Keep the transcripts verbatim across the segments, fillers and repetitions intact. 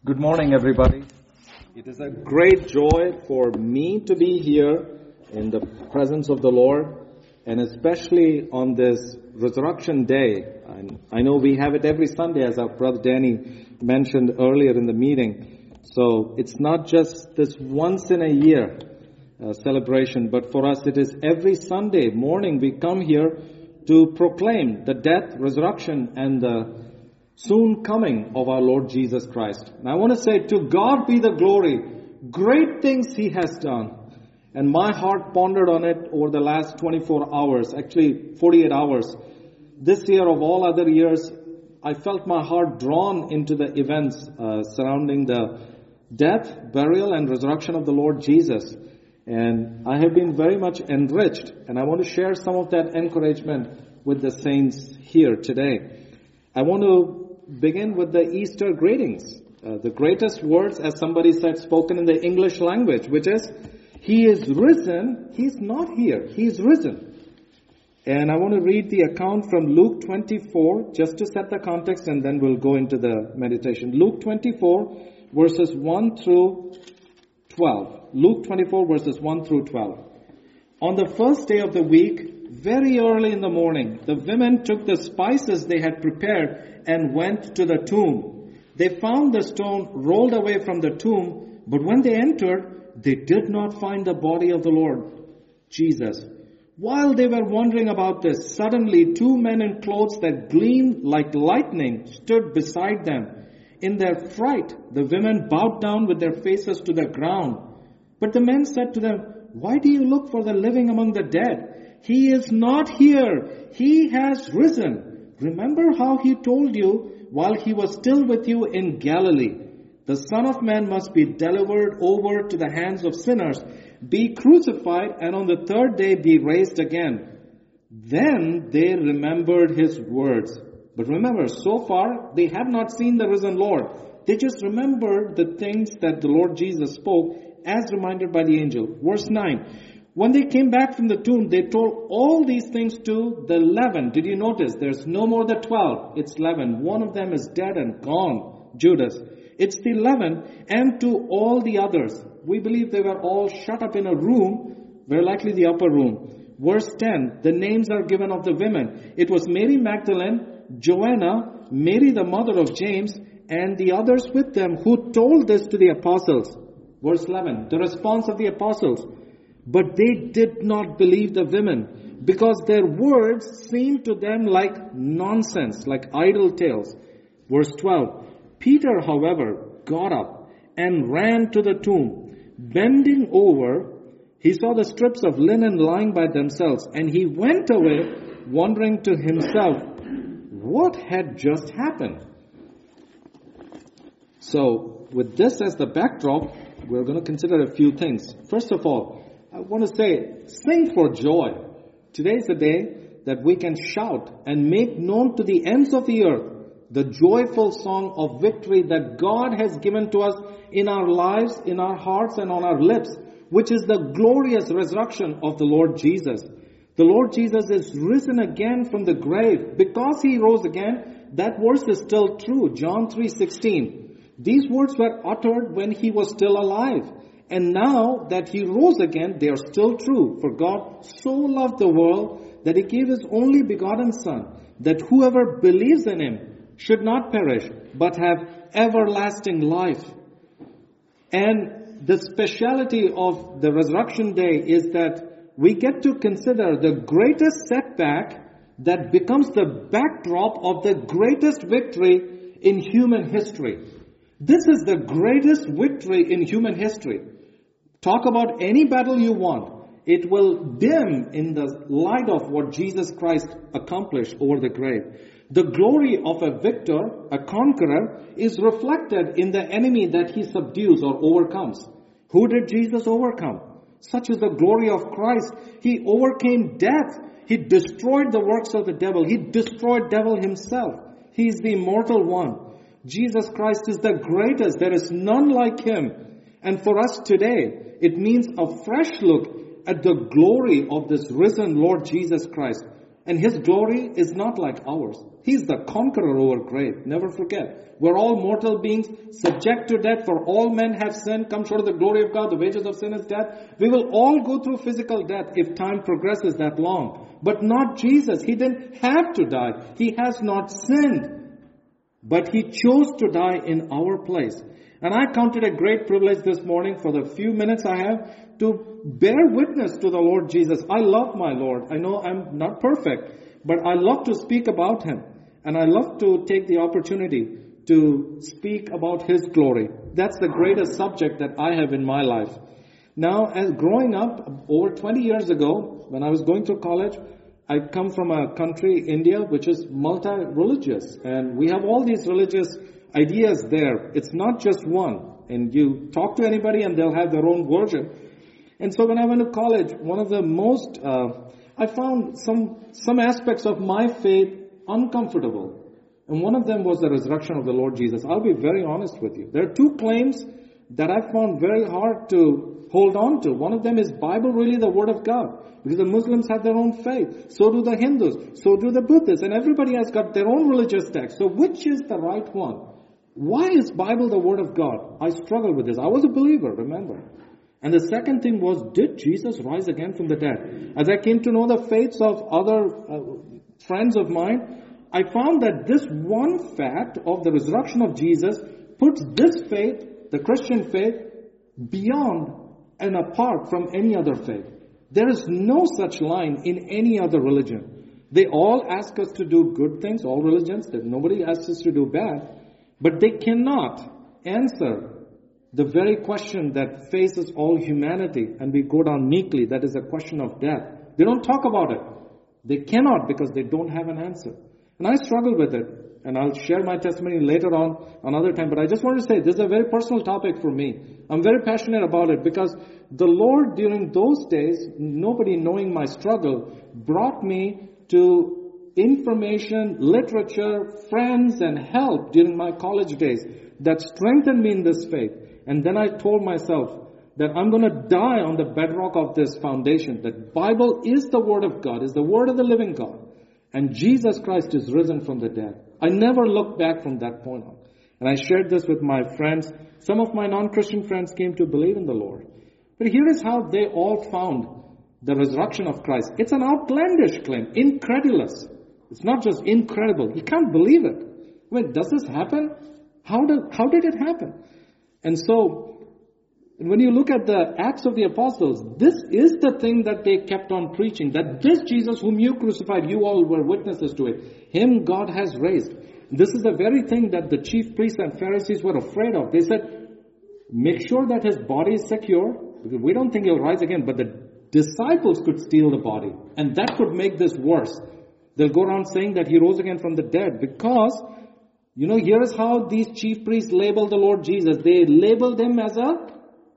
Good morning, everybody. It is a great joy for me to be here in the presence of the Lord, and especially on this Resurrection Day. And I know we have it every Sunday, as our brother Danny mentioned earlier in the meeting. So it's not just this once in a year uh, celebration, but for us it is every Sunday morning we come here to proclaim the death, resurrection, and the soon coming of our Lord Jesus Christ. And I want to say, to God be the glory. Great things He has done. And my heart pondered on it over the last twenty-four hours, actually forty-eight hours. This year of all other years, I felt my heart drawn into the events uh, surrounding the death, burial, and resurrection of the Lord Jesus. And I have been very much enriched. And I want to share some of that encouragement with the saints here today. I want to begin with the Easter greetings. Uh, the greatest words, as somebody said, spoken in the English language, which is, He is risen. He's not here. He's risen. And I want to read the account from Luke twenty-four, just to set the context, and then we'll go into the meditation. Luke twenty-four, verses one through twelve. Luke twenty-four, verses one through twelve. On the first day of the week, very early in the morning, the women took the spices they had prepared and went to the tomb. They found the stone rolled away from the tomb, but when they entered, they did not find the body of the Lord Jesus. While they were wondering about this, suddenly two men in clothes that gleamed like lightning stood beside them. In their fright, the women bowed down with their faces to the ground. But the men said to them, "Why do you look for the living among the dead? He is not here. He has risen. Remember how He told you while He was still with you in Galilee. The Son of Man must be delivered over to the hands of sinners, be crucified, and on the third day be raised again." Then they remembered His words. But remember, so far they had not seen the risen Lord. They just remembered the things that the Lord Jesus spoke as reminded by the angel. Verse nine. When they came back from the tomb, they told all these things to the eleven. Did you notice? There's no more the twelve. It's eleven. One of them is dead and gone, Judas. It's the eleven, and to all the others. We believe they were all shut up in a room, very likely the upper room. Verse ten, the names are given of the women. It was Mary Magdalene, Joanna, Mary the mother of James, and the others with them who told this to the apostles. Verse eleven, the response of the apostles. But they did not believe the women, because their words seemed to them like nonsense, like idle tales. Verse twelve, Peter, however, got up and ran to the tomb. Bending over, he saw the strips of linen lying by themselves, and he went away, wondering to himself, what had just happened? So, with this as the backdrop, we're going to consider a few things. First of all, I want to say, sing for joy. Today is the day that we can shout and make known to the ends of the earth the joyful song of victory that God has given to us in our lives, in our hearts, and on our lips, which is the glorious resurrection of the Lord Jesus. The Lord Jesus is risen again from the grave. Because He rose again, that verse is still true. John three sixteen. These words were uttered when He was still alive. And now that He rose again, they are still true. For God so loved the world that He gave His only begotten Son, that whoever believes in Him should not perish, but have everlasting life. And the speciality of the Resurrection Day is that we get to consider the greatest setback that becomes the backdrop of the greatest victory in human history. This is the greatest victory in human history. Talk about any battle you want. It will dim in the light of what Jesus Christ accomplished over the grave. The glory of a victor, a conqueror, is reflected in the enemy that he subdues or overcomes. Who did Jesus overcome? Such is the glory of Christ. He overcame death. He destroyed the works of the devil. He destroyed devil himself. He is the immortal one. Jesus Christ is the greatest. There is none like Him. And for us today, it means a fresh look at the glory of this risen Lord Jesus Christ. And His glory is not like ours. He's the conqueror over grave. Never forget. We're all mortal beings, subject to death, for all men have sinned, come short of the glory of God. The wages of sin is death. We will all go through physical death if time progresses that long. But not Jesus. He didn't have to die. He has not sinned. But He chose to die in our place. And I count it a great privilege this morning, for the few minutes I have, to bear witness to the Lord Jesus. I love my Lord. I know I'm not perfect, but I love to speak about Him. And I love to take the opportunity to speak about His glory. That's the greatest subject that I have in my life. Now, as growing up, over twenty years ago, when I was going through college, I come from a country, India, which is multi-religious. And we have all these religious ideas there. It's not just one. And you talk to anybody and they'll have their own version. And so when I went to college, one of the most, uh, I found some, some aspects of my faith uncomfortable. And one of them was the resurrection of the Lord Jesus. I'll be very honest with you. There are two claims that I found very hard to hold on to. One of them is Bible really the Word of God? Because the Muslims have their own faith. So do the Hindus. So do the Buddhists. And everybody has got their own religious text. So which is the right one? Why is Bible the Word of God? I struggle with this. I was a believer, remember. And the second thing was, did Jesus rise again from the dead? As I came to know the faiths of other uh, friends of mine, I found that this one fact of the resurrection of Jesus puts this faith, the Christian faith, beyond and apart from any other faith. There is no such line in any other religion. They all ask us to do good things, all religions, that nobody asks us to do bad, but they cannot answer the very question that faces all humanity, and we go down meekly, that is a question of death. They don't talk about it. They cannot, because they don't have an answer. And I struggle with it, and I'll share my testimony later on, another time, but I just want to say, this is a very personal topic for me. I'm very passionate about it, because the Lord, during those days, nobody knowing my struggle, brought me to information, literature, friends, and help during my college days that strengthened me in this faith. And then I told myself that I'm going to die on the bedrock of this foundation, that Bible is the Word of God, is the Word of the living God. And Jesus Christ is risen from the dead. I never looked back from that point on. And I shared this with my friends. Some of my non-Christian friends came to believe in the Lord. But here is how they all found the resurrection of Christ. It's an outlandish claim, incredulous. It's not just incredible. You can't believe it. I mean, does this happen? How did, how did it happen? And so, when you look at the Acts of the Apostles, this is the thing that they kept on preaching, that this Jesus whom you crucified, you all were witnesses to it. Him God has raised. This is the very thing that the chief priests and Pharisees were afraid of. They said, make sure that His body is secure, because we don't think He'll rise again, but the disciples could steal the body, and that could make this worse. They'll go around saying that He rose again from the dead, because you know, here is how these chief priests labeled the Lord Jesus. They labeled Him as a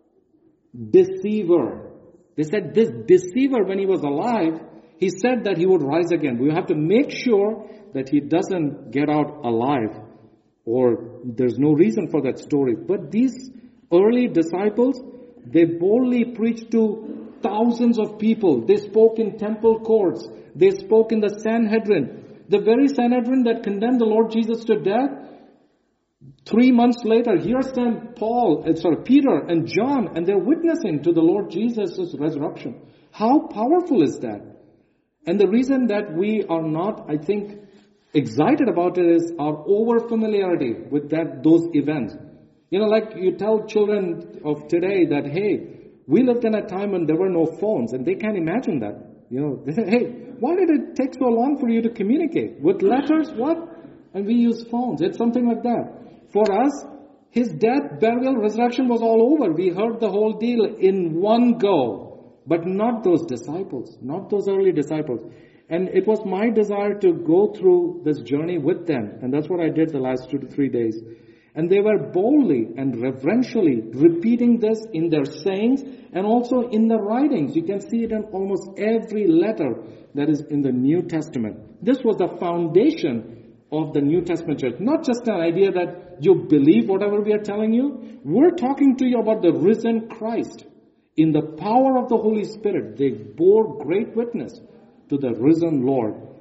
deceiver. They said this deceiver, when He was alive, He said that He would rise again. We have to make sure that He doesn't get out alive, or there's no reason for that story. But these early disciples, they boldly preached to thousands of people. They spoke in temple courts. They spoke in the Sanhedrin. The very Sanhedrin that condemned the Lord Jesus to death, three months later, here stand Paul, uh, sorry, Peter and John, and they're witnessing to the Lord Jesus' resurrection. How powerful is that? And the reason that we are not, I think, excited about it is our over-familiarity with that those events. You know, like you tell children of today that, hey, we lived in a time when there were no phones, and they can't imagine that. You know, they say, hey, why did it take so long for you to communicate? With letters, what? And we use phones. It's something like that. For us, His death, burial, resurrection was all over. We heard the whole deal in one go. But not those disciples, not those early disciples. And it was my desire to go through this journey with them. And that's what I did the last two to three days. And they were boldly and reverentially repeating this in their sayings and also in the writings. You can see it in almost every letter that is in the New Testament. This was the foundation of the New Testament church. Not just an idea that you believe whatever we are telling you. We're talking to you about the risen Christ. In the power of the Holy Spirit, they bore great witness to the risen Lord.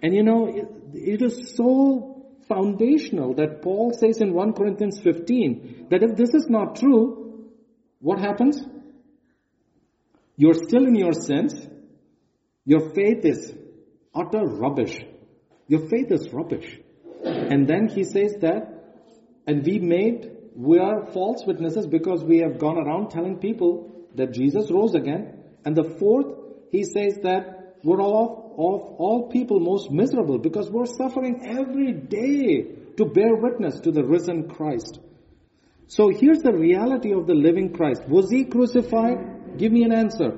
And you know, it, it is so foundational that Paul says in First Corinthians fifteen that if this is not true, what happens? You're still in your sins. Your faith is utter rubbish. Your faith is rubbish. And then he says that, and we made, we are false witnesses because we have gone around telling people that Jesus rose again. And the fourth, he says that we're all of all people most miserable because we're suffering every day to bear witness to the risen Christ. So here's the reality of the living Christ. Was he crucified? Give me an answer.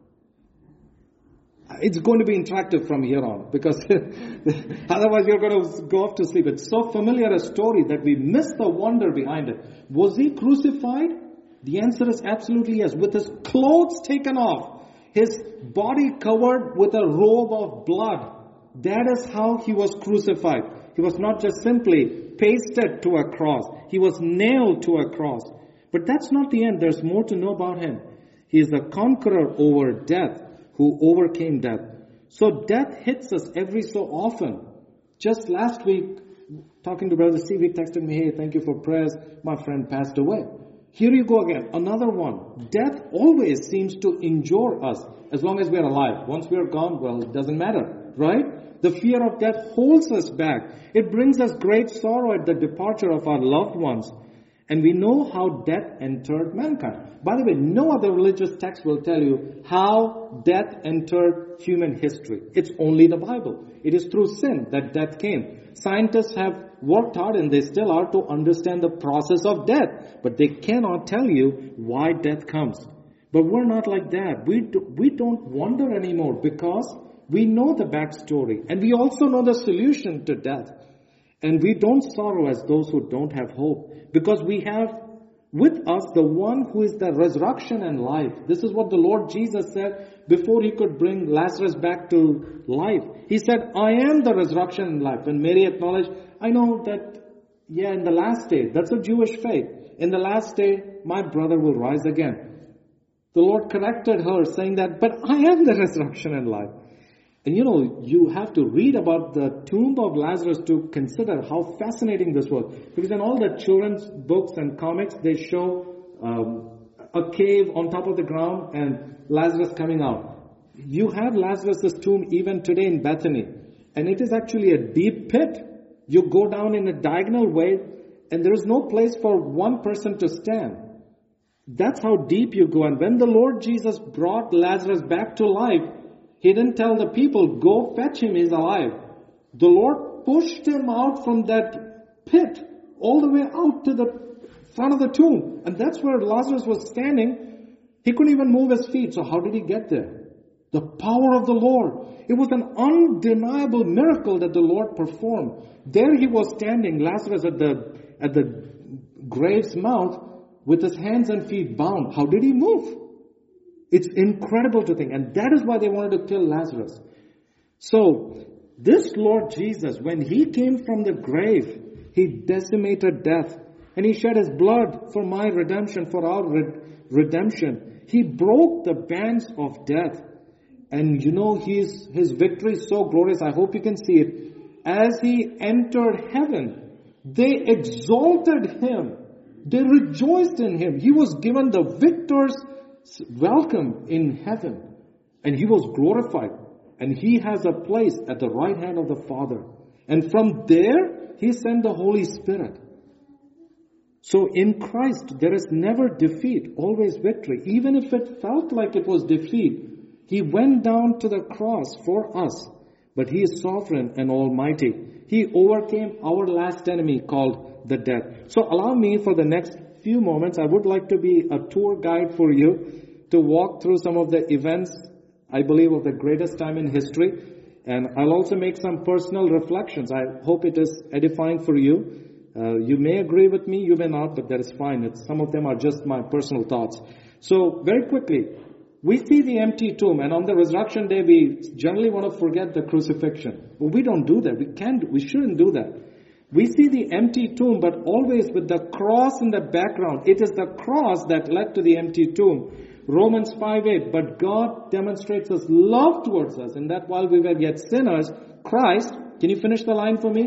It's going to be interactive from here on because otherwise you're going to go off to sleep. It's so familiar a story that we miss the wonder behind it. Was he crucified? The answer is absolutely yes. With his clothes taken off, his body covered with a robe of blood. That is how he was crucified. He was not just simply pasted to a cross. He was nailed to a cross. But that's not the end. There's more to know about him. He is the conqueror over death, who overcame death. So death hits us every so often. Just last week, talking to Brother Steve, he texted me, hey, thank you for prayers. My friend passed away. Here you go again, another one. Death always seems to injure us as long as we are alive. Once we are gone, well, it doesn't matter, right? The fear of death holds us back. It brings us great sorrow at the departure of our loved ones. And we know how death entered mankind. By the way, no other religious text will tell you how death entered human history. It's only the Bible. It is through sin that death came. Scientists have worked hard, and they still are, to understand the process of death. But they cannot tell you why death comes. But we're not like that. We, do, we don't wonder anymore because we know the backstory. And we also know the solution to death. And we don't sorrow as those who don't have hope. Because we have with us the one who is the resurrection and life. This is what the Lord Jesus said before he could bring Lazarus back to life. He said, I am the resurrection and life. And Mary acknowledged, I know that, yeah, in the last day, that's a Jewish faith. In the last day, my brother will rise again. The Lord corrected her, saying that, but I am the resurrection and life. And you know, you have to read about the tomb of Lazarus to consider how fascinating this was. Because in all the children's books and comics, they show um, a cave on top of the ground and Lazarus coming out. You have Lazarus' tomb even today in Bethany. And it is actually a deep pit. You go down in a diagonal way and there is no place for one person to stand. That's how deep you go. And when the Lord Jesus brought Lazarus back to life, he didn't tell the people, go fetch him, he's alive. The Lord pushed him out from that pit all the way out to the front of the tomb. And that's where Lazarus was standing. He couldn't even move his feet. So how did he get there? The power of the Lord. It was an undeniable miracle that the Lord performed. There he was standing, Lazarus at the, at the grave's mouth with his hands and feet bound. How did he move? It's incredible to think. And that is why they wanted to kill Lazarus. So, this Lord Jesus, when he came from the grave, he decimated death. And he shed his blood for my redemption, for our re- redemption. He broke the bands of death. And you know, his, his victory is so glorious. I hope you can see it. As he entered heaven, they exalted him. They rejoiced in him. He was given the victor's welcome in heaven. And he was glorified. And he has a place at the right hand of the Father. And from there, he sent the Holy Spirit. So in Christ, there is never defeat, always victory. Even if it felt like it was defeat, he went down to the cross for us. But he is sovereign and almighty. He overcame our last enemy called the death. So allow me for the next few moments, I would like to be a tour guide for you to walk through some of the events, I believe, of the greatest time in history. And I'll also make some personal reflections. I hope it is edifying for you. Uh, you may agree with me, you may not, but that is fine. It's, some of them are just my personal thoughts. So very quickly, we see the empty tomb, and on the resurrection day, we generally want to forget the crucifixion. But we don't do that. We can't, we shouldn't do that. We see the empty tomb, but always with the cross in the background. It is the cross that led to the empty tomb. Romans five eight, but God demonstrates His love towards us, in that while we were yet sinners, Christ, can you finish the line for me?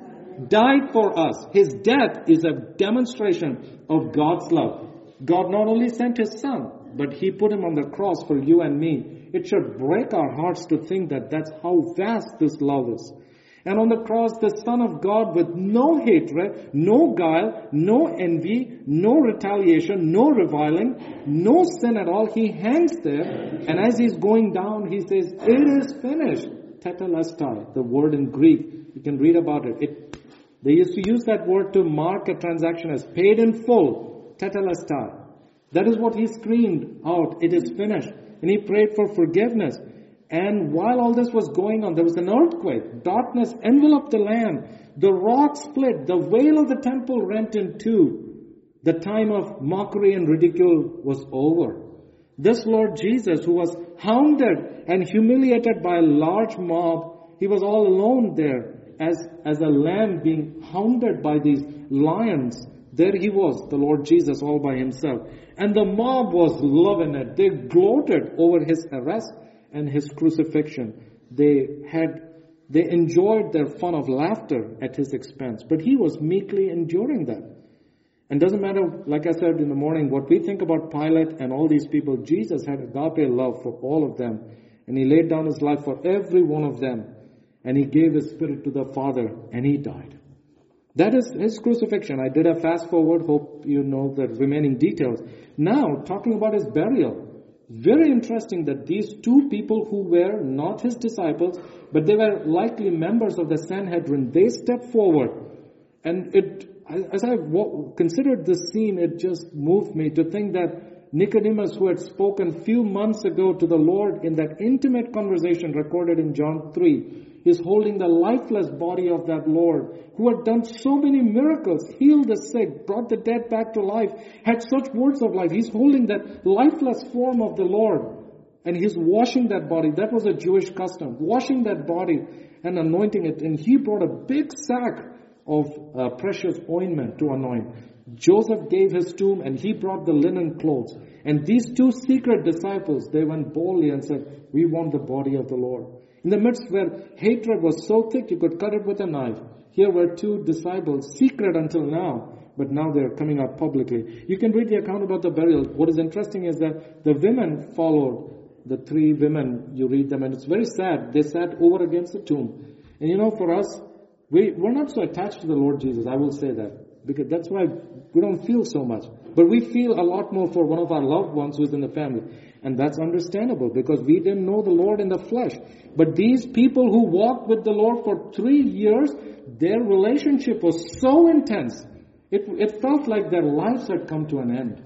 Died for us. His death is a demonstration of God's love. God not only sent His Son, but He put Him on the cross for you and me. It should break our hearts to think that that's how vast this love is. And on the cross, the Son of God with no hatred, no guile, no envy, no retaliation, no reviling, no sin at all, He hangs there. And as He's going down, He says, it is finished. Tetelestai, the word in Greek. You can read about it. it. They used to use that word to mark a transaction as paid in full. Tetelestai. That is what He screamed out. It is finished. And He prayed for forgiveness. And while all this was going on, there was an earthquake. Darkness enveloped the land. The rock split. The veil of the temple rent in two. The time of mockery and ridicule was over. This Lord Jesus, who was hounded and humiliated by a large mob, He was all alone there as, as a lamb being hounded by these lions. There He was, the Lord Jesus, all by Himself. And the mob was loving it. They gloated over His arrest and His crucifixion. They had, they enjoyed their fun of laughter at His expense. But He was meekly enduring that. And doesn't matter, like I said in the morning, what we think about Pilate and all these people. Jesus had agape love for all of them. And He laid down His life for every one of them. And He gave His Spirit to the Father. And He died. That is His crucifixion. I did a fast forward. Hope you know the remaining details. Now, talking about His burial. Very interesting that these two people who were not His disciples, but they were likely members of the Sanhedrin, they stepped forward. And it, as I considered this scene, it just moved me to think that Nicodemus, who had spoken few months ago to the Lord in that intimate conversation recorded in John three, is holding the lifeless body of that Lord who had done so many miracles, healed the sick, brought the dead back to life, had such words of life. He's holding that lifeless form of the Lord and He's washing that body. That was a Jewish custom, washing that body and anointing it. And He brought a big sack of uh, precious ointment to anoint. Joseph gave his tomb and he brought the linen clothes. And these two secret disciples, they went boldly and said, we want the body of the Lord. In the midst where hatred was so thick you could cut it with a knife, here were two disciples, secret until now, but now they're coming out publicly. You can read the account about the burial. What is interesting is that the women followed, the three women, you read them, and it's very sad. They sat over against the tomb. And you know, for us, we, we're not so attached to the Lord Jesus, I will say that, because that's why we don't feel so much. But we feel a lot more for one of our loved ones who's in the family. And that's understandable because we didn't know the Lord in the flesh. But these people who walked with the Lord for three years, their relationship was so intense. It, it felt like their lives had come to an end.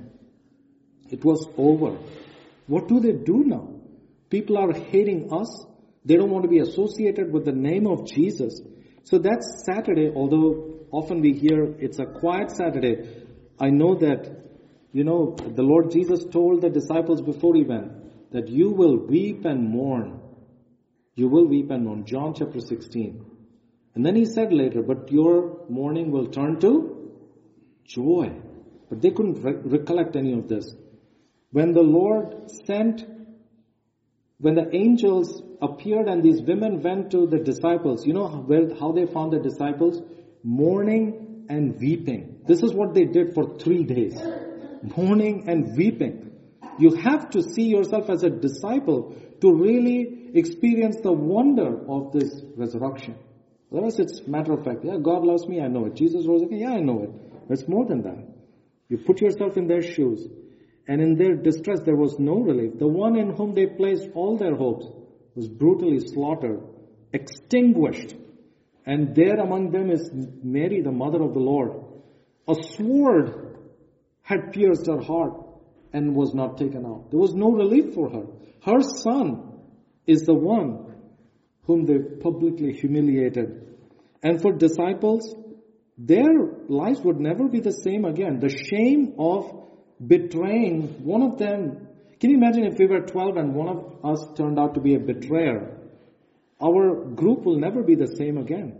It was over. What do they do now? People are hating us. They don't want to be associated with the name of Jesus. So that's Saturday, although often we hear it's a quiet Saturday. I know that, you know, the Lord Jesus told the disciples before He went that you will weep and mourn. You will weep and mourn. John chapter sixteen. And then He said later, but your mourning will turn to joy. But they couldn't re- recollect any of this. When the Lord sent, when the angels appeared and these women went to the disciples, you know where, how they found the disciples? Mourning and weeping. This is what they did for three days. Mourning and weeping. You have to see yourself as a disciple to really experience the wonder of this resurrection. Otherwise it's matter of fact. Yeah, God loves me, I know it. Jesus rose again, yeah, I know it. But it's more than that. You put yourself in their shoes. And in their distress there was no relief. The one in whom they placed all their hopes was brutally slaughtered, extinguished. And there among them is Mary, the mother of the Lord. A sword had pierced her heart and was not taken out. There was no relief for her. Her son is the one whom they publicly humiliated. And for disciples, their lives would never be the same again. The shame of betraying one of them. Can you imagine if we were twelve and one of us turned out to be a betrayer? Our group will never be the same again.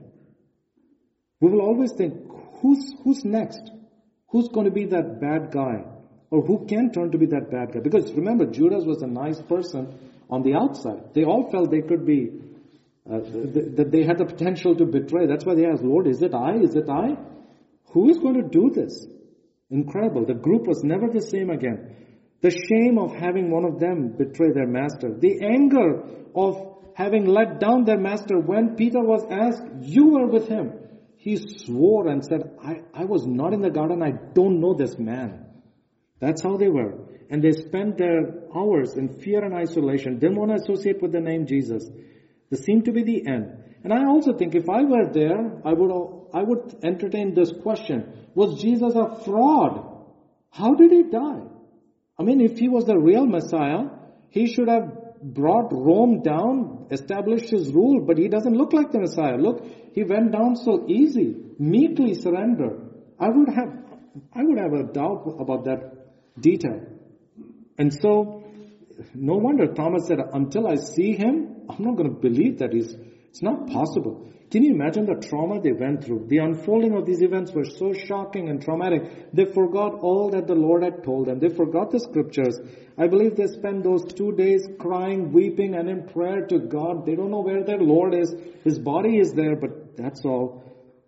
We will always think, who's, who's next? Who's going to be that bad guy? Or who can turn to be that bad guy? Because remember, Judas was a nice person on the outside. They all felt they could be Uh, th- th- they had the potential to betray. That's why they asked, Lord, is it I? Is it I? Who is going to do this? Incredible. The group was never the same again. The shame of having one of them betray their master. The anger of having let down their master when Peter was asked, you were with him. He swore and said, I, I was not in the garden. I don't know this man. That's how they were. And they spent their hours in fear and isolation. Didn't want to associate with the name Jesus. This seemed to be the end. And I also think if I were there, I would, I would entertain this question. Was Jesus a fraud? How did he die? I mean, if he was the real Messiah, he should have brought Rome down, established his rule, but he doesn't look like the Messiah. Look, he went down so easy, meekly surrendered. I would have, I would have a doubt about that detail. And so, no wonder Thomas said, until I see him, I'm not going to believe that he's, it's not possible. Can you imagine the trauma they went through? The unfolding of these events were so shocking and traumatic. They forgot all that the Lord had told them. They forgot the scriptures. I believe they spent those two days crying, weeping, and in prayer to God. They don't know where their Lord is. His body is there, but that's all.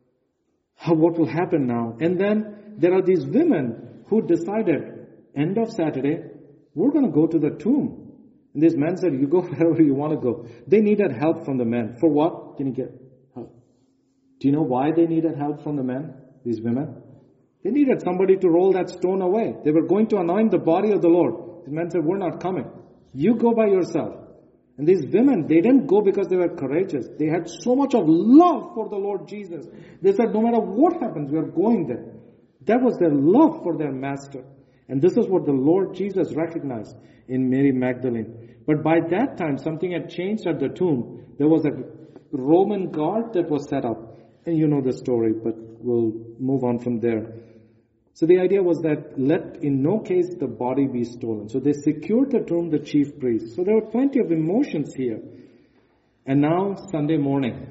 How, what will happen now? And then there are these women who decided, end of Saturday, we're going to go to the tomb. And this man said, you go wherever you want to go. They needed help from the men. For what? Can you get help? Do you know why they needed help from the men, these women? They needed somebody to roll that stone away. They were going to anoint the body of the Lord. The men said, we're not coming. You go by yourself. And these women, they didn't go because they were courageous. They had so much of love for the Lord Jesus. They said, no matter what happens, we are going there. That was their love for their master. And this is what the Lord Jesus recognized in Mary Magdalene. But by that time, something had changed at the tomb. There was a Roman guard that was set up. And you know the story, but we'll move on from there. So the idea was that let in no case the body be stolen. So they secured the tomb, the chief priests. So there were plenty of emotions here. And now, Sunday morning.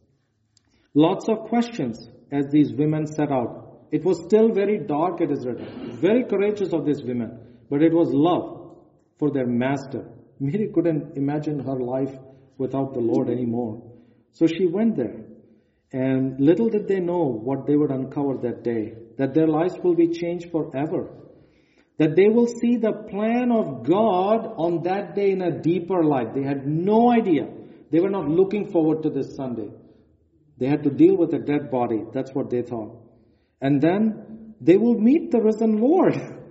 Lots of questions as these women set out. It was still very dark, it is written. Very courageous of these women. But it was love for their master. Mary couldn't imagine her life without the Lord anymore. So she went there. And little did they know what they would uncover that day. That their lives will be changed forever. That they will see the plan of God on that day in a deeper light. They had no idea. They were not looking forward to this Sunday. They had to deal with a dead body. That's what they thought. And then they will meet the risen Lord.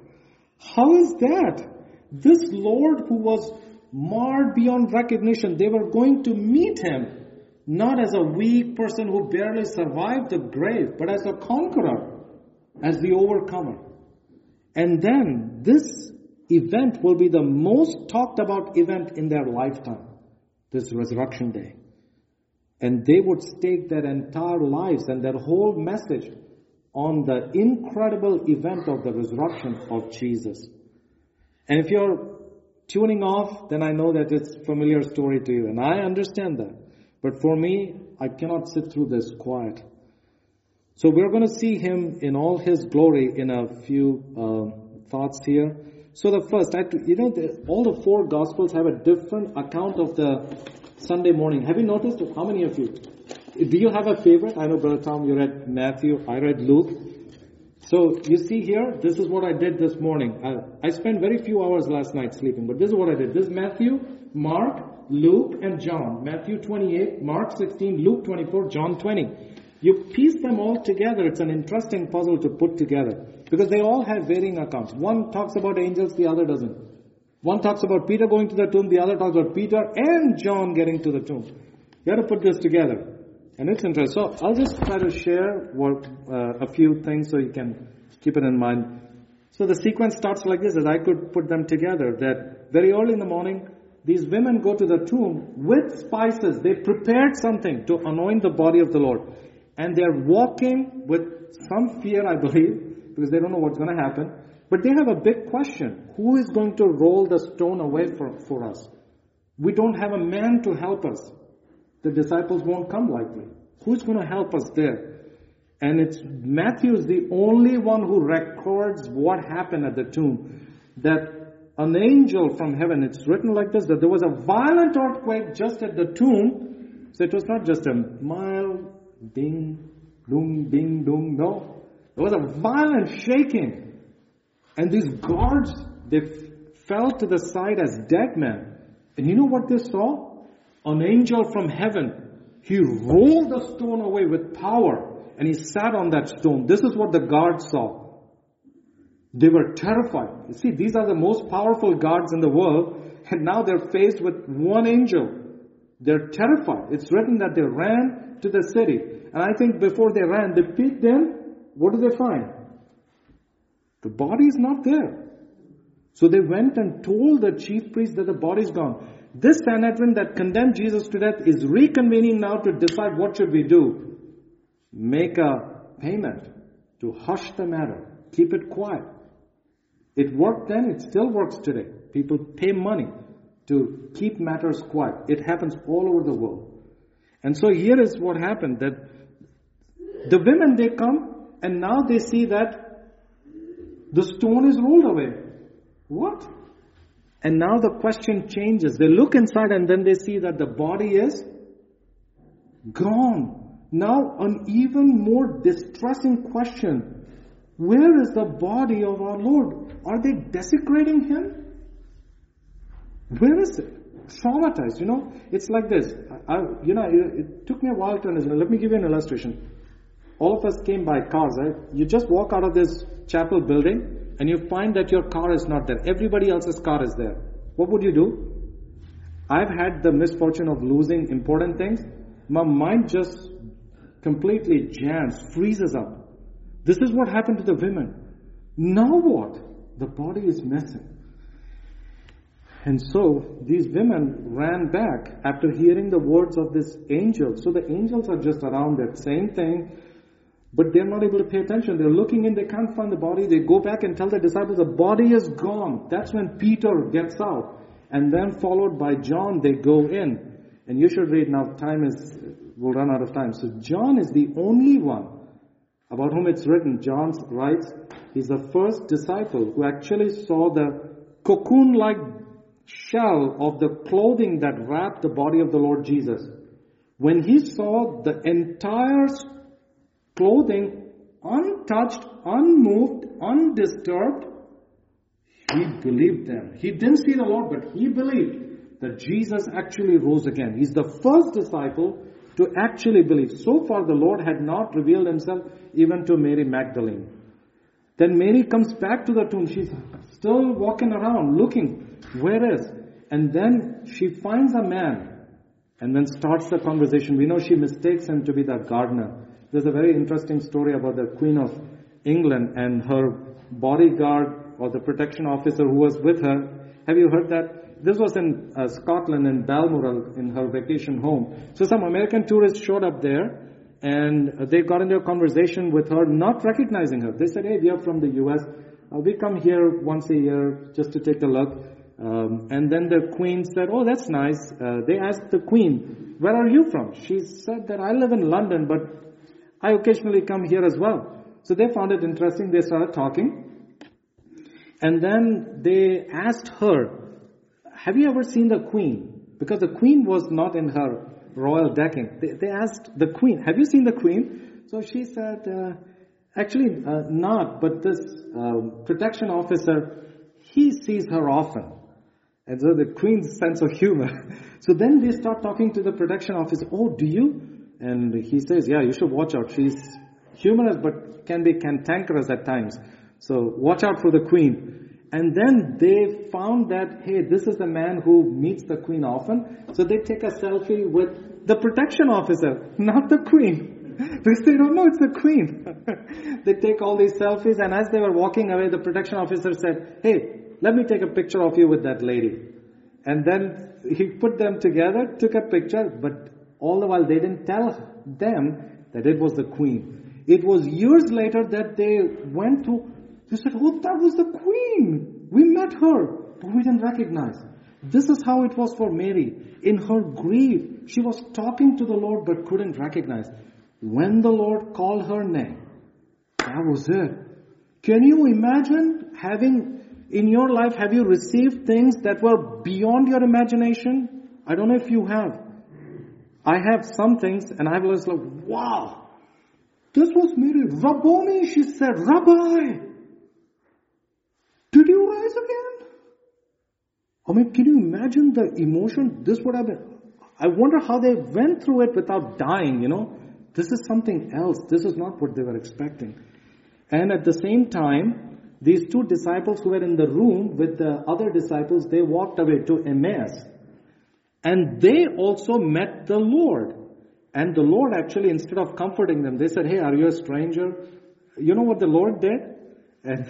How is that? This Lord who was marred beyond recognition, they were going to meet him. Not as a weak person who barely survived the grave, but as a conqueror, as the overcomer. And then this event will be the most talked about event in their lifetime, this resurrection day. And they would stake their entire lives and their whole message on the incredible event of the resurrection of Jesus. And if you're tuning off, then I know that it's a familiar story to you, and I understand that. But for me, I cannot sit through this quiet. So we're going to see him in all his glory in a few uh, thoughts here. So the first, I, you know, the, all the four Gospels have a different account of the Sunday morning. Have you noticed? How many of you? Do you have a favorite? I know, Brother Tom, you read Matthew. I read Luke. So you see here, this is what I did this morning. I, I spent very few hours last night sleeping, but this is what I did. This is Matthew, Mark, Luke, and John. Matthew twenty-eight, Mark sixteen, Luke twenty-four, John twenty. You piece them all together. It's an interesting puzzle to put together because they all have varying accounts. One talks about angels, the other doesn't. One talks about Peter going to the tomb, the other talks about Peter and John getting to the tomb. You got to put this together. And it's interesting. So I'll just try to share what, uh, a few things so you can keep it in mind. So the sequence starts like this, as I could put them together, that very early in the morning, these women go to the tomb with spices. They prepared something to anoint the body of the Lord. And they're walking with some fear, I believe, because they don't know what's going to happen. But they have a big question. Who is going to roll the stone away for, for us? We don't have a man to help us. The disciples won't come likely. Who's going to help us there? And it's Matthew is the only one who records what happened at the tomb. That an angel from heaven, it's written like this, that there was a violent earthquake just at the tomb, So it was not just a mild ding, doom, ding, doom. No. There was a violent shaking. And these guards, they f- fell to the side as dead men. And you know what they saw? An angel from heaven. He rolled the stone away with power. And he sat on that stone. This is what the guards saw. They were terrified. You see, these are the most powerful guards in the world, and now they're faced with one angel. They're terrified. It's written that they ran to the city. And I think before they ran, they peeked in. What do they find? The body is not there. So they went and told the chief priest that the body is gone. This Sanhedrin that condemned Jesus to death is reconvening now to decide what should we do. Make a payment to hush the matter. Keep it quiet. It worked then, it still works today. People pay money to keep matters quiet. It happens all over the world. And so here is what happened, that the women, they come and now they see that the stone is rolled away. What? And now the question changes. They look inside and then they see that the body is gone. Now an even more distressing question. Where is the body of our Lord? Are they desecrating Him? Where is it? Traumatized, you know. It's like this. I, I, you know, it, it took me a while to understand. Let me give you an illustration. All of us came by cars, right? You just walk out of this chapel building and you find that your car is not there. Everybody else's car is there. What would you do? I've had the misfortune of losing important things. My mind just completely jams, freezes up. This is what happened to the women. Now what? The body is missing. And so these women ran back after hearing the words of this angel. So the angels are just around that same thing, but they're not able to pay attention. They're looking in, they can't find the body. They go back and tell the disciples the body is gone. That's when Peter gets out. And then followed by John, they go in. And you should read now, time is, we'll run out of time. So John is the only one about whom it's written. John writes, he's the first disciple who actually saw the cocoon-like shell of the clothing that wrapped the body of the Lord Jesus. When he saw the entire clothing untouched, unmoved, undisturbed, he believed them. He didn't see the Lord, but he believed that Jesus actually rose again. He's the first disciple to actually believe. So far the Lord had not revealed Himself even to Mary Magdalene. Then Mary comes back to the tomb. She's still walking around looking. Where is? And then she finds a man and then starts the conversation. We know she mistakes him to be the gardener. There's a very interesting story about the Queen of England and her bodyguard or the protection officer who was with her. Have you heard that? This was in uh, Scotland, in Balmoral, in her vacation home. So some American tourists showed up there and they got into a conversation with her, not recognizing her. They said, hey, we are from the U S. Uh, we come here once a year just to take a look. Um, and then the Queen said, oh, that's nice. Uh, they asked the Queen, where are you from? She said that I live in London, but I occasionally come here as well. So they found it interesting. They started talking. And then they asked her, have you ever seen the Queen? Because the Queen was not in her royal decking. They, they asked the Queen, have you seen the Queen? So she said, uh, actually uh, not, but this uh, protection officer, he sees her often. And so the Queen's sense of humor. So then they start talking to the protection officer. Oh, do you? And he says, yeah, you should watch out. She's humorous, but can be cantankerous at times. So watch out for the Queen. And then they found that, hey, this is the man who meets the Queen often. So they take a selfie with the protection officer, not the Queen. They say, oh no, it's the Queen. They take all these selfies, and as they were walking away, the protection officer said, hey, let me take a picture of you with that lady. And then he put them together, took a picture, but all the while they didn't tell them that it was the Queen. It was years later that they went to, they said, oh, that was the Queen. We met her, but we didn't recognize. This is how it was for Mary. In her grief, she was talking to the Lord but couldn't recognize. When the Lord called her name, that was it. Can you imagine having, in your life, have you received things that were beyond your imagination? I don't know if you have. I have some things and I was like, wow, this was Mary. Rabboni, she said, Rabbi, did you rise again? I mean, can you imagine the emotion? This would have been, I wonder how they went through it without dying, you know. This is something else. This is not what they were expecting. And at the same time, these two disciples who were in the room with the other disciples, they walked away to Emmaus. And they also met the Lord. And the Lord actually, instead of comforting them, they said, hey, are you a stranger? You know what the Lord did? And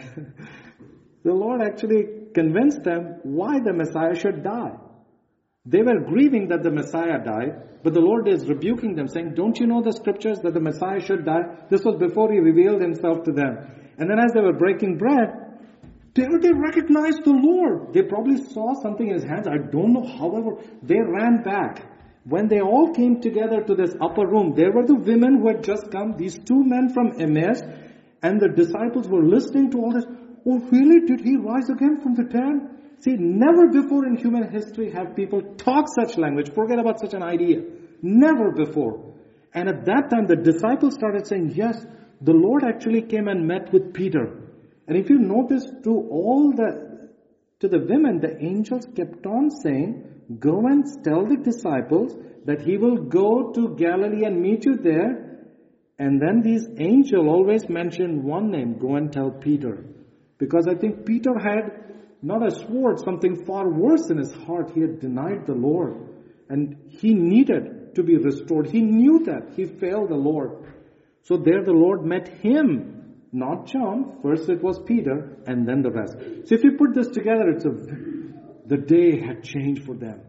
the Lord actually convinced them why the Messiah should die. They were grieving that the Messiah died, but the Lord is rebuking them, saying, don't you know the scriptures that the Messiah should die? This was before He revealed Himself to them. And then as they were breaking bread, there they recognized the Lord. They probably saw something in His hands. I don't know. However, they ran back. When they all came together to this upper room, there were the women who had just come, these two men from Emmaus, and the disciples were listening to all this. Oh, really? Did He rise again from the dead? See, never before in human history have people talked such language. Forget about such an idea. Never before. And at that time, the disciples started saying, yes, the Lord actually came and met with Peter. And if you notice to all the, to the women, the angels kept on saying, go and tell the disciples that He will go to Galilee and meet you there. And then these angels always mention one name, go and tell Peter. Because I think Peter had not a sword, something far worse in his heart. He had denied the Lord. And he needed to be restored. He knew that. He failed the Lord. So there the Lord met him, not John. First it was Peter, and then the rest. So if you put this together, it's a, the day had changed for them.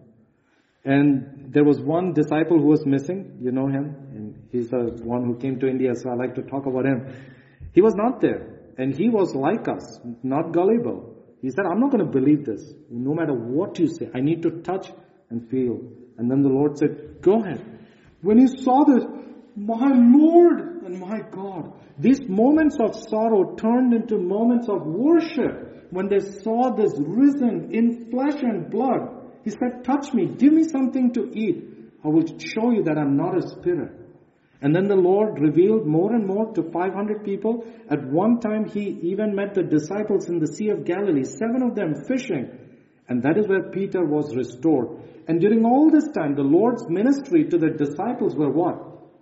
And there was one disciple who was missing. You know him. And he's the one who came to India, so I like to talk about him. He was not there. And he was like us, not gullible. He said, I'm not going to believe this. No matter what you say, I need to touch and feel. And then the Lord said, go ahead. When he saw this, my Lord and my God, these moments of sorrow turned into moments of worship. When they saw this risen in flesh and blood, he said, touch me, give me something to eat. I will show you that I'm not a spirit. And then the Lord revealed more and more to five hundred people. At one time, He even met the disciples in the Sea of Galilee, seven of them fishing. And that is where Peter was restored. And during all this time, the Lord's ministry to the disciples were what?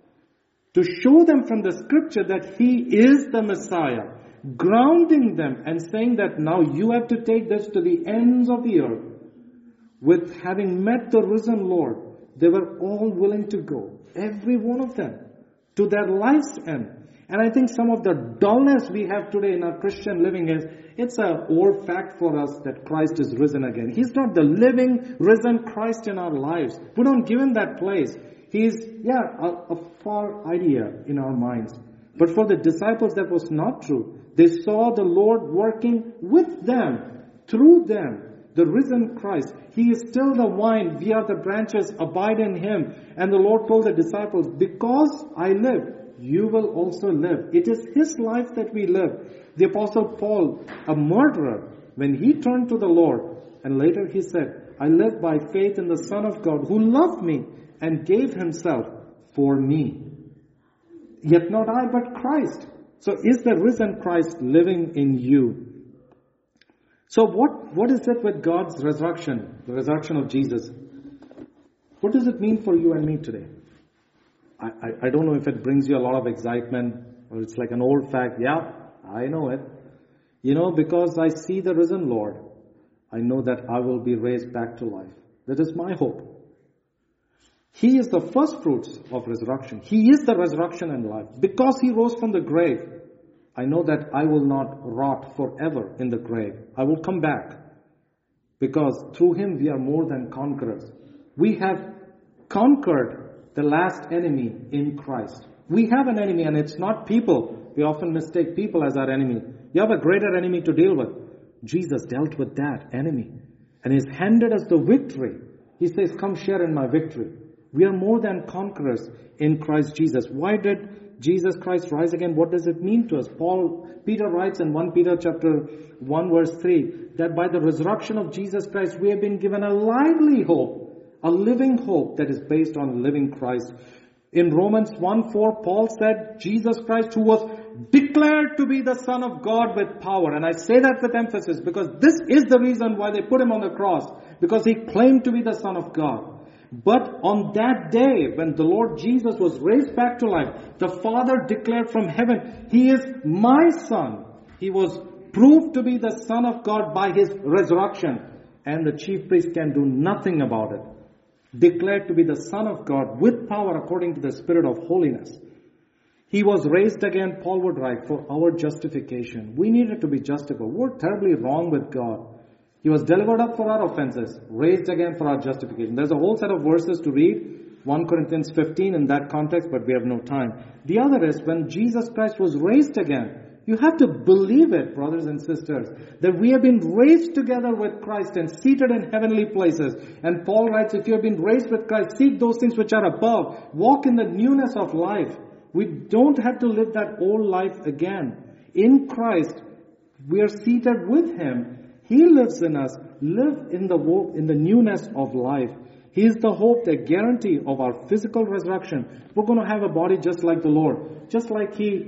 To show them from the scripture that He is the Messiah, grounding them and saying that now you have to take this to the ends of the earth. With having met the risen Lord, they were all willing to go, every one of them, to their life's end. And I think some of the dullness we have today in our Christian living is, it's an old fact for us that Christ is risen again. He's not the living, risen Christ in our lives. We don't give Him that place. He's, yeah, a, a far idea in our minds. But for the disciples, that was not true. They saw the Lord working with them, through them. The risen Christ. He is still the vine. We are the branches. Abide in Him. And the Lord told the disciples, because I live, you will also live. It is His life that we live. The Apostle Paul, a murderer, when he turned to the Lord, and later he said, I live by faith in the Son of God, who loved me and gave Himself for me. Yet not I, but Christ. So is the risen Christ living in you? So what, what is it with God's resurrection, the resurrection of Jesus? What does it mean for you and me today? I, I, I don't know if it brings you a lot of excitement or it's like an old fact. Yeah, I know it. You know, because I see the risen Lord, I know that I will be raised back to life. That is my hope. He is the first fruits of resurrection. He is the resurrection and life. Because He rose from the grave, I know that I will not rot forever in the grave. I will come back. Because through Him we are more than conquerors. We have conquered the last enemy in Christ. We have an enemy, and it's not people. We often mistake people as our enemy. You have a greater enemy to deal with. Jesus dealt with that enemy. And He's handed us the victory. He says, come share in my victory. We are more than conquerors in Christ Jesus. Why did Jesus Christ rise again? What does it mean to us? Paul, Peter writes in First Peter chapter one verse three, that by the resurrection of Jesus Christ we have been given a lively hope. A living hope that is based on living Christ. In Romans one four, Paul said, Jesus Christ, who was declared to be the Son of God with power. And I say that with emphasis because this is the reason why they put him on the cross. Because he claimed to be the Son of God. But on that day, when the Lord Jesus was raised back to life, the Father declared from heaven, He is my Son. He was proved to be the Son of God by His resurrection. And the chief priest can do nothing about it. Declared to be the Son of God with power according to the Spirit of holiness. He was raised again, Paul would write, for our justification. We needed to be justified. We're terribly wrong with God. He was delivered up for our offenses, raised again for our justification. There's a whole set of verses to read, First Corinthians fifteen in that context, but we have no time. The other is when Jesus Christ was raised again. You have to believe it, brothers and sisters, that we have been raised together with Christ and seated in heavenly places. And Paul writes, if you have been raised with Christ, seek those things which are above. Walk in the newness of life. We don't have to live that old life again. In Christ, we are seated with Him. He lives in us. Live in the in the newness of life. He is the hope, the guarantee of our physical resurrection. We're going to have a body just like the Lord. Just like He,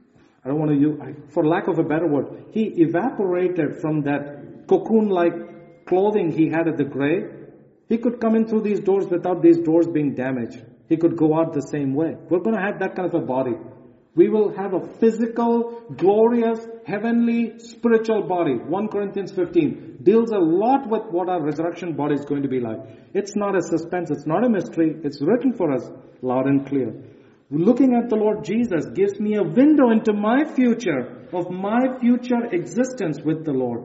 I don't want to use, for lack of a better word, He evaporated from that cocoon-like clothing He had at the grave. He could come in through these doors without these doors being damaged. He could go out the same way. We're going to have that kind of a body. We will have a physical, glorious, heavenly, spiritual body. First Corinthians fifteen deals a lot with what our resurrection body is going to be like. It's not a suspense. It's not a mystery. It's written for us loud and clear. Looking at the Lord Jesus gives me a window into my future, of my future existence with the Lord.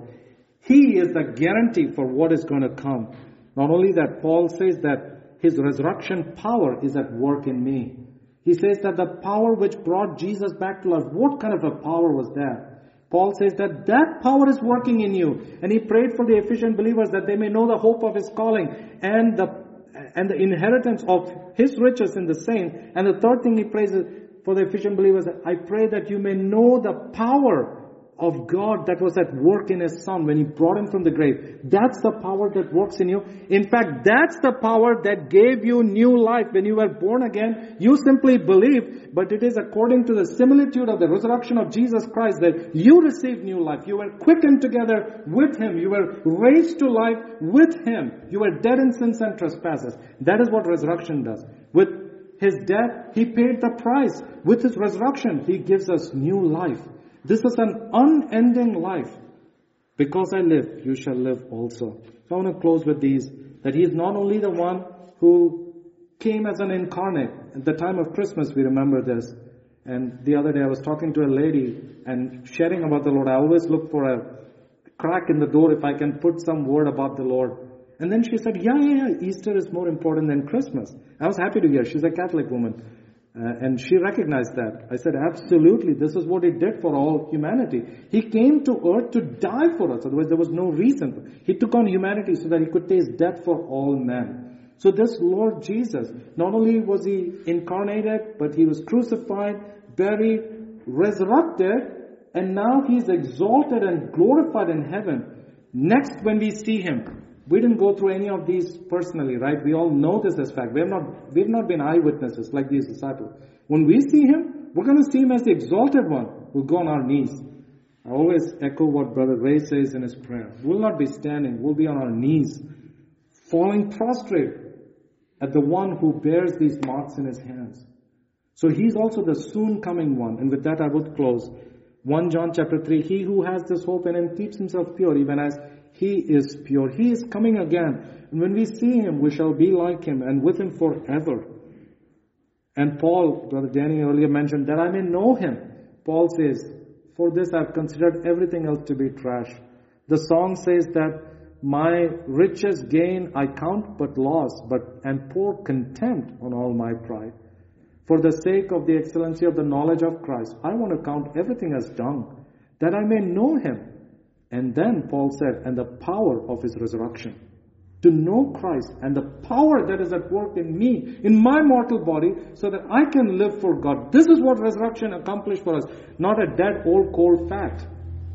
He is the guarantee for what is going to come. Not only that, Paul says that His resurrection power is at work in me. He says that the power which brought Jesus back to life, what kind of a power was that? Paul says that that power is working in you. And he prayed for the Ephesian believers that they may know the hope of His calling and the and the inheritance of His riches in the saints. And the third thing he prays for the Ephesian believers, I pray that you may know the power of God that was at work in His Son when He brought Him from the grave. That's the power that works in you. In fact, that's the power that gave you new life. When you were born again, you simply believed, but it is according to the similitude of the resurrection of Jesus Christ that you received new life. You were quickened together with Him. You were raised to life with Him. You were dead in sins and trespasses. That is what resurrection does. With His death, He paid the price. With His resurrection, He gives us new life. This is an unending life. Because I live, you shall live also. So I want to close with these. That He is not only the one who came as an incarnate. At the time of Christmas, we remember this. And the other day I was talking to a lady and sharing about the Lord. I always look for a crack in the door if I can put some word about the Lord. And then she said, yeah, yeah, yeah, Easter is more important than Christmas. I was happy to hear. She's a Catholic woman. Uh, and she recognized that. I said, absolutely, this is what He did for all humanity. He came to earth to die for us. Otherwise, there was no reason. He took on humanity so that He could taste death for all men. So this Lord Jesus, not only was He incarnated, but He was crucified, buried, resurrected, and now He is exalted and glorified in heaven. Next, when we see Him, we didn't go through any of these personally, right? We all know this as fact. We have not, we have not been eyewitnesses like these disciples. When we see Him, we're going to see Him as the exalted one. We'll go on our knees. I always echo what Brother Ray says in his prayer. We'll not be standing. We'll be on our knees, falling prostrate at the one who bears these marks in His hands. So He's also the soon coming one. And with that I would close. First John chapter three, He who has this hope in Him keeps himself pure, even as He is pure. He is coming again. And when we see Him, we shall be like Him and with Him forever. And Paul, Brother Danny earlier mentioned, that I may know Him. Paul says, for this I've considered everything else to be trash. The song says that my riches gain I count but loss, but and pour contempt on all my pride. For the sake of the excellency of the knowledge of Christ, I want to count everything as dung, that I may know Him. And then Paul said, and the power of His resurrection. To know Christ and the power that is at work in me, in my mortal body, so that I can live for God. This is what resurrection accomplished for us. Not a dead, old, cold fact.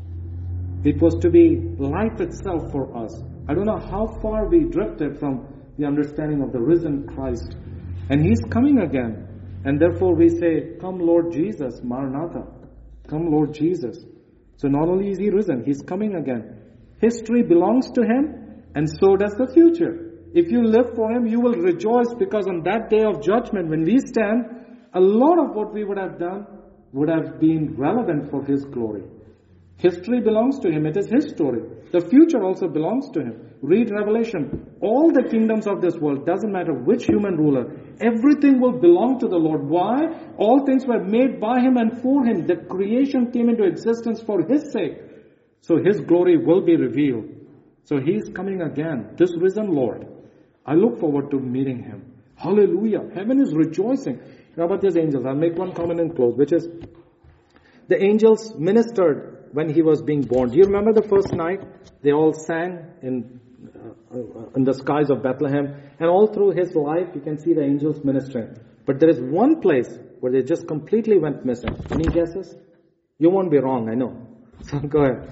It was to be life itself for us. I don't know how far we drifted from the understanding of the risen Christ. And He's coming again. And therefore we say, come Lord Jesus, Maranatha. Come Lord Jesus. So not only is He risen, He's coming again. History belongs to Him, and so does the future. If you live for Him, you will rejoice, because on that day of judgment, when we stand, a lot of what we would have done would have been relevant for His glory. History belongs to Him. It is His story. The future also belongs to Him. Read Revelation. All the kingdoms of this world, doesn't matter which human ruler, everything will belong to the Lord. Why? All things were made by Him and for Him. The creation came into existence for His sake. So His glory will be revealed. So He's coming again, this risen Lord. I look forward to meeting Him. Hallelujah. Heaven is rejoicing. Now about these angels, I'll make one comment and close, which is, the angels ministered when He was being born. Do you remember the first night? They all sang in, uh, in the skies of Bethlehem. And all through His life, you can see the angels ministering. But there is one place where they just completely went missing. Any guesses? You won't be wrong, I know. So go ahead.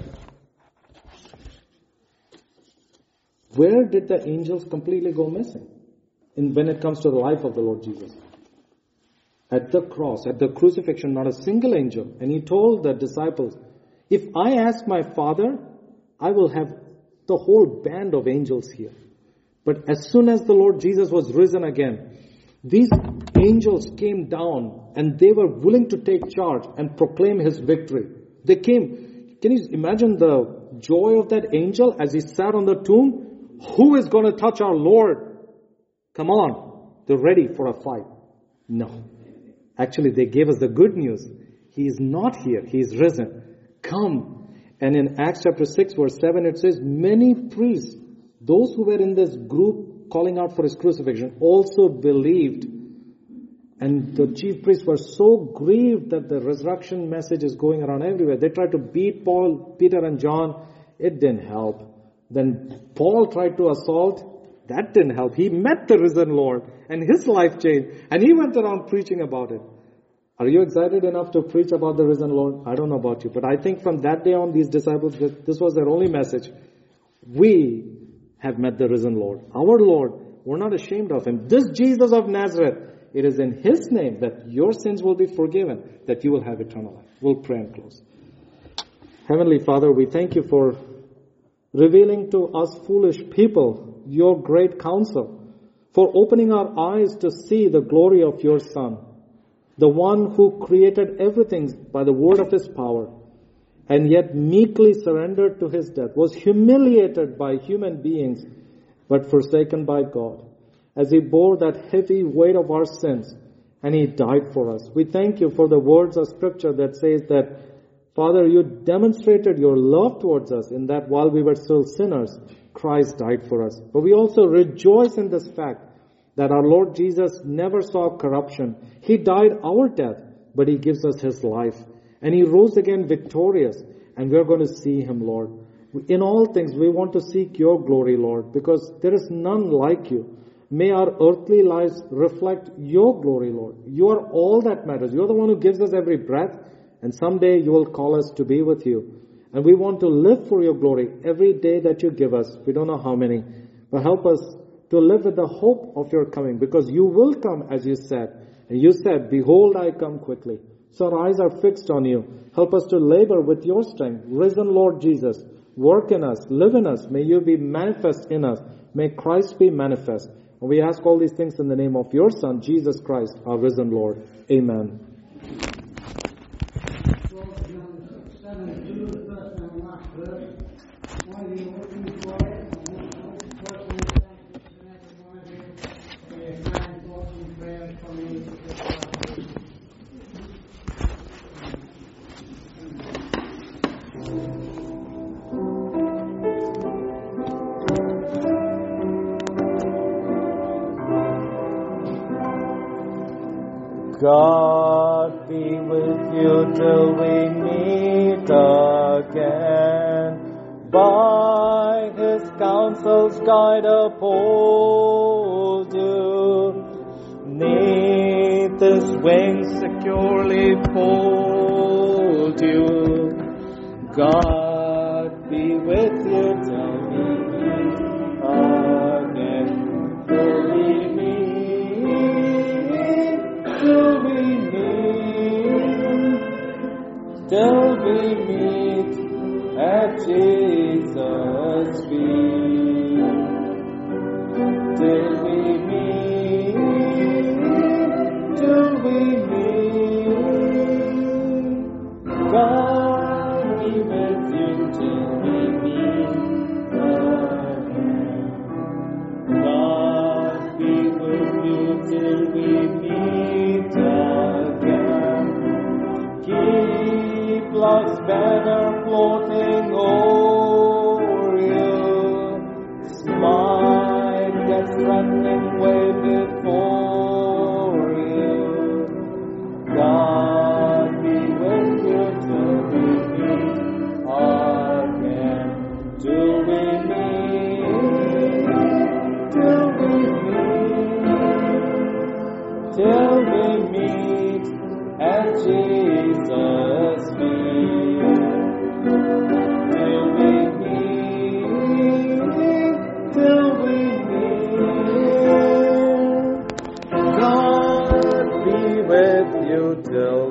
Where did the angels completely go missing in, when it comes to the life of the Lord Jesus? At the cross, at the crucifixion, not a single angel. And He told the disciples, if I ask my Father, I will have the whole band of angels here. But as soon as the Lord Jesus was risen again, these angels came down and they were willing to take charge and proclaim His victory. They came. Can you imagine the joy of that angel as he sat on the tomb? Who is going to touch our Lord? Come on. They're ready for a fight. No. Actually, they gave us the good news. He is not here. He is risen. Come. And in Acts chapter six verse seven it says, many priests, those who were in this group calling out for His crucifixion, also believed. And the chief priests were so grieved that the resurrection message is going around everywhere. They tried to beat Paul, Peter and John. It didn't help. Then Paul tried to assault. That didn't help. He met the risen Lord and his life changed. And he went around preaching about it. Are you excited enough to preach about the risen Lord? I don't know about you. But I think from that day on, these disciples, this was their only message. We have met the risen Lord. Our Lord, we're not ashamed of Him. This Jesus of Nazareth, it is in His name that your sins will be forgiven, that you will have eternal life. We'll pray and close. Heavenly Father, we thank You for revealing to us foolish people Your great counsel, for opening our eyes to see the glory of Your Son, the one who created everything by the word of His power, and yet meekly surrendered to His death, was humiliated by human beings, but forsaken by God, as He bore that heavy weight of our sins, and He died for us. We thank You for the words of Scripture that says that, Father, You demonstrated Your love towards us in that while we were still sinners, Christ died for us. But we also rejoice in this fact that our Lord Jesus never saw corruption. He died our death, but He gives us His life. And He rose again victorious, and we're going to see Him, Lord. In all things, we want to seek Your glory, Lord, because there is none like You. May our earthly lives reflect Your glory, Lord. You are all that matters. You're the one who gives us every breath, and someday You will call us to be with You. And we want to live for Your glory every day that You give us. We don't know how many, but help us to live with the hope of Your coming, because You will come, as You said. And You said, behold, I come quickly. So our eyes are fixed on You. Help us to labor with Your strength. Risen Lord Jesus, work in us, live in us. May You be manifest in us. May Christ be manifest. And we ask all these things in the name of Your Son, Jesus Christ, our risen Lord. Amen. God be with you till we meet again. By His counsels guide uphold you. Neath His wings securely fold you. God be with you till we meet again. till we meet at Jesus' feet. Till we meet, till we meet. God be with you till we meet again. God be with you till we meet again. Keep love's banner floating over you. Smile that threatening way before you. God be with you till we meet again. Till we meet, till we meet, till we meet at Jesus' feet. Till we meet, till we meet. God be with you till